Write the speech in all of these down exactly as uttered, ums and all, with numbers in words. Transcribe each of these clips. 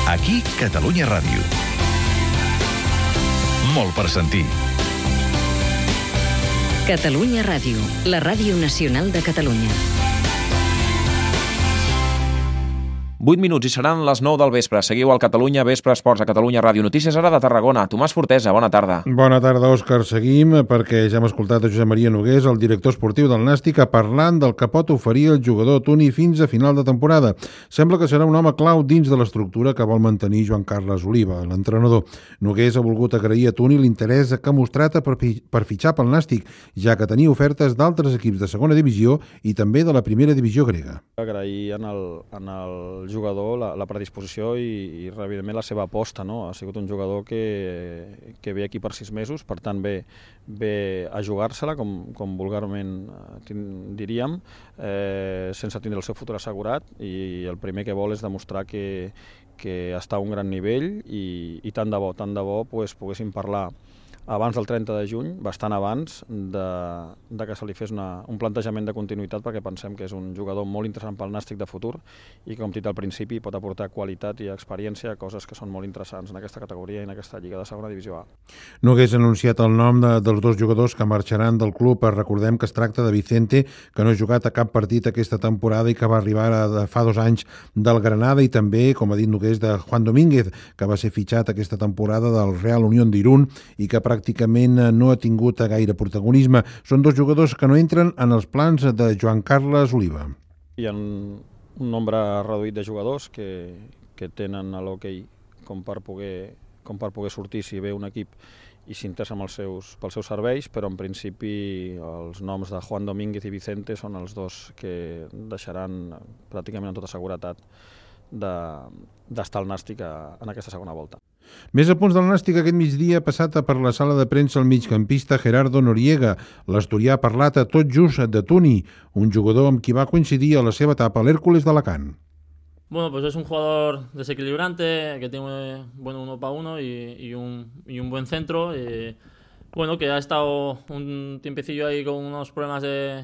Aquí, Catalunya Ràdio. Molt per sentir. Catalunya Ràdio, la ràdio nacional de Catalunya. vuit minuts i seran les nou del vespre. Seguiu al Catalunya Vespre Esports a Catalunya Ràdio. Notícies ara de Tarragona. Tomàs Fortesa, bona tarda. Bona tarda, Òscar. Seguim perquè ja hem escoltat a Josep Maria Nogués, el director esportiu del Nàstic, parlant del que pot oferir el jugador Toni fins a final de temporada. Sembla que serà un home clau dins de l'estructura que vol mantenir Joan Carles Oliva, l'entrenador. Nogués ha volgut agrair a Toni l'interès que ha mostrat per, per fitxar pel Nàstic, ja que tenia ofertes d'altres equips de segona divisió i també de la primera divisió grega. Agrair en el, en el jugador la, la predisposició i, i evidentment la seva aposta, no? Ha sigut un jugador que, que ve aquí per sis mesos, per tant ve, ve a jugar-se-la, com, com vulgarment diríem, eh, sense tindre el seu futur assegurat, i el primer que vol és demostrar que, que està a un gran nivell i, i tant de bo, tant de bo pues, poguéssim parlar abans del trenta de juny, bastant abans de, de que se li fes una, un plantejament de continuïtat, perquè pensem que és un jugador molt interessant pel Nàstic de futur i, com he dit al principi, pot aportar qualitat i experiència a coses que són molt interessants en aquesta categoria i en aquesta lliga de segona divisió A. Nogués ha anunciat el nom de, dels dos jugadors que marxaran del club. Recordem que es tracta de Vicente, que no ha jugat a cap partit aquesta temporada i que va arribar a, de fa dos anys del Granada, i també, com ha dit Nogués, de Juan Domínguez, que va ser fitxat aquesta temporada del Real Unión d'Irún i que pràcticament no ha tingut gaire protagonisme. Són dos jugadors que no entren en els plans de Joan Carles Oliva. Hi ha un nombre reduït de jugadors que, que tenen a l'hoquei com per poder, com per poder sortir si ve un equip i s'interessa els seus, pels seus serveis, però en principi els noms de Juan Domínguez i Vicente són els dos que deixaran pràcticament amb tota seguretat d'estar al Nàstic en aquesta segona volta. Més a punts del Nàstic aquest migdia ha passat per la sala de premsa el migcampista Gerardo Noriega. L'asturià ha parlat a tot just de Toni, un jugador amb qui va coincidir a la seva etapa a l'Hércules d'Alacant. Bueno, pues es un jugador desequilibrante, que tiene bueno uno para uno y, y, un, y un buen centro. Y, bueno, que ha estado un tiempecillo ahí con unos problemas de,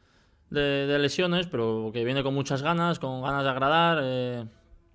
de, de lesiones, pero que viene con muchas ganas, con ganas de agradar. Eh,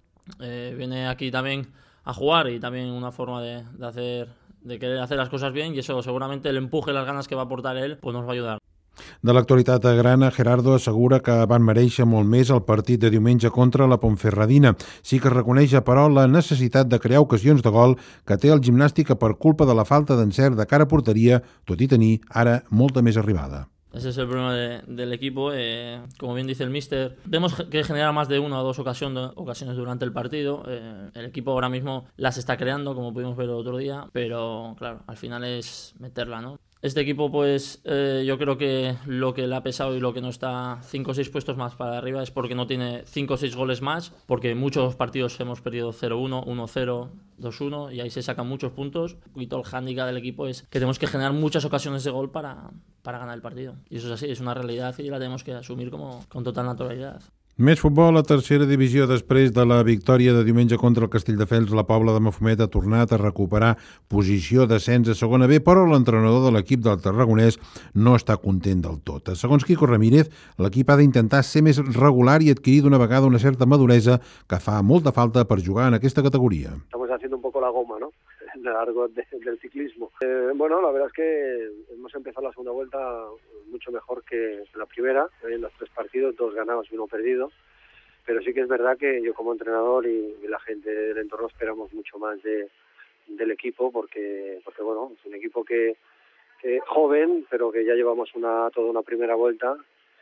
eh, viene aquí también a jugar y también una forma de, de hacer de querer hacer las cosas bien, y eso seguramente el empuje y las ganas que va a aportar él pues nos va a ayudar. De l'actualitat grana, Gerardo assegura que van mereixer molt més el partit de diumenge contra la Ponferradina. Sí que reconeix, però, la necessitat de crear ocasions de gol que té el Gimnàstica per culpa de la falta d'encert de cara a porteria, tot i tenir ara molta més arribada. Ese es el problema de, del equipo. Eh, como bien dice el míster, vemos que genera más de una o dos ocasiones, ocasiones durante el partido. Eh, el equipo ahora mismo las está creando, como pudimos ver el otro día, pero claro, al final es meterla, ¿no? Este equipo, pues eh, yo creo que lo que le ha pesado y lo que no está cinco o seis puestos más para arriba es porque no tiene cinco o seis goles más, porque en muchos partidos hemos perdido cero uno, uno cero, dos uno, y ahí se sacan muchos puntos. Un poquito el hándicap del equipo es que tenemos que generar muchas ocasiones de gol para, para ganar el partido. Y eso es así, es una realidad y la tenemos que asumir como, con total naturalidad. Més futbol a tercera divisió. Després de la victòria de diumenge contra el Castelldefels, la Pobla de Mafumet ha tornat a recuperar posició d'ascens a segona B, però l'entrenador de l'equip del Tarragonès no està content del tot. Segons Quico Ramírez, l'equip ha d'intentar ser més regular i adquirir d'una vegada una certa maduresa que fa molta falta per jugar en aquesta categoría. Estamos haciendo un poco la goma, ¿no? En el argot de, del ciclismo. Eh, bueno, la verdad es que hemos empezado la segunda vuelta mucho mejor que la primera, en los tres partidos, dos ganados y uno perdido, pero sí que es verdad que yo como entrenador y, y la gente del entorno esperamos mucho más de, del equipo, porque, porque bueno, es un equipo que, que joven, pero que ya llevamos una toda una primera vuelta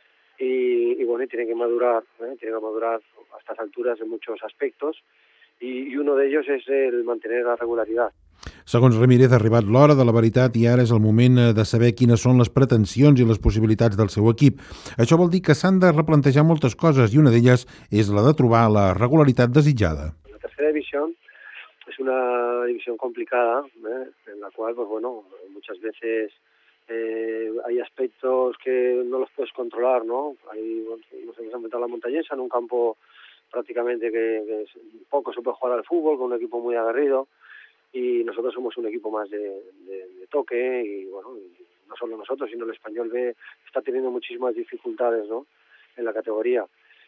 y, y bueno, y tiene que madurar, ¿eh? tiene que madurar a estas alturas en muchos aspectos, y, y uno de ellos es el mantener la regularidad. Segons Ramírez, ha arribat l'hora de la veritat i ara és el moment de saber quines són les pretensions i les possibilitats del seu equip. Això vol dir que s'han de replantejar moltes cosas y una d'elles és la de trobar la regularitat desitjada. La tercera división es una división complicada, ¿eh? en la cual, pues bueno, muchas veces eh, hay aspectos que no los puedes controlar, ¿no? Hay, nos hemos enfrentado a la Montañesa en un campo prácticamente que, que poco se puede jugar al fútbol, con un equipo muy aguerrido. Y nosotros somos un equipo más de, de, de toque y bueno, y no solo nosotros, sino el Español B está teniendo muchísimas dificultades, ¿no? en la categoría.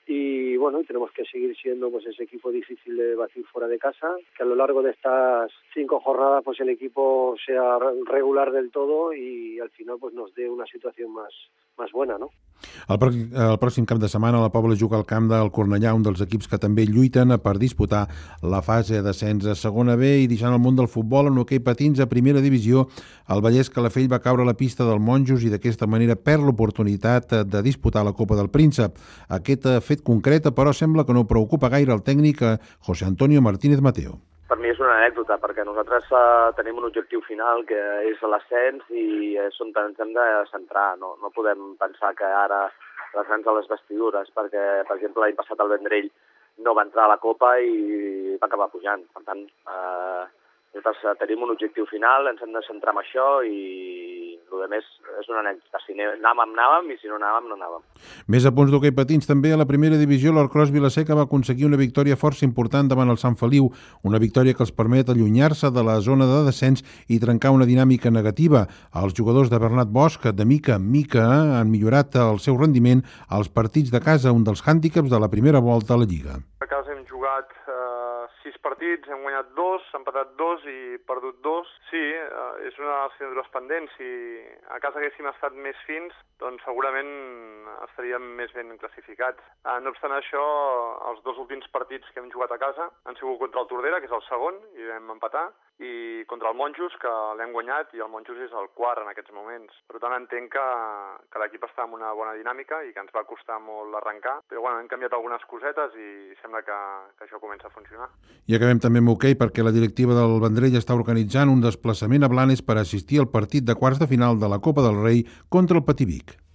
y bueno, tenemos que seguir siendo pues ese equipo difícil de batir fuera de casa, que a lo largo de estas cinco jornadas pues el equipo sea regular del todo y al final pues nos dé una situación más, más buena, ¿no? El, prò el pròxim cap de setmana la Pobla juga al camp del Cornellà, un dels equips que també lluiten per disputar la fase d'ascens a segona B, i deixant el món del futbol en hoquei patins a primera divisió, el Vallès Calafell va caure a la pista del Monjos i d'aquesta manera perd l'oportunitat de disputar la Copa del Príncep. Aquest fet concret, però, sembla que no preocupa gaire el tècnic José Antonio Martínez Mateo. Per mi és una anècdota, perquè nosaltres uh, tenim un objectiu final, que és l'ascens, i és on ens hem de centrar. No, no podem pensar que ara l'ascens a les vestidures, perquè, per exemple, l'any passat el Vendrell no va entrar a la Copa i va acabar pujant. Per tant, uh, nosaltres tenim un objectiu final, ens hem de centrar en això i el més és una anècdota. Si anàvem, anàvem, i si no anàvem, no anàvem. Més a punts d'hoquei patins també a la primera divisió, l'Arcros Vilaseca va aconseguir una victòria força important davant el Sant Feliu, una victòria que els permet allunyar-se de la zona de descens i trencar una dinàmica negativa. Els jugadors de Bernat Bosch, de mica en mica, han millorat el seu rendiment als partits de casa, un dels hàndicaps de la primera volta a la Lliga. A casa hem jugat eh, sis partits, hem guanyat dos, empatat dos i perdut dos. Sí, eh, és una de les assignatures pendents. Si a casa haguéssim estat més fins, doncs segurament estaríem més ben classificats. Eh, no obstant això, els dos últims partits que hem jugat a casa han sigut contra el Tordera, que és el segon, i vam empatar, i contra el Monjos, que l'hem guanyat, i el Monjos és el quart en aquests moments. Per tant, entenc que, que l'equip està en una bona dinàmica i que ens va costar molt arrencar, però bueno, hem canviat algunes cosetes i sembla que, que això comença a funcionar. I acabem també amb hoquei, perquè la directiva del Vendrell està organitzant un desplaçament a Blanes per assistir al partit de quarts de final de la Copa del Rei contra el Pativic.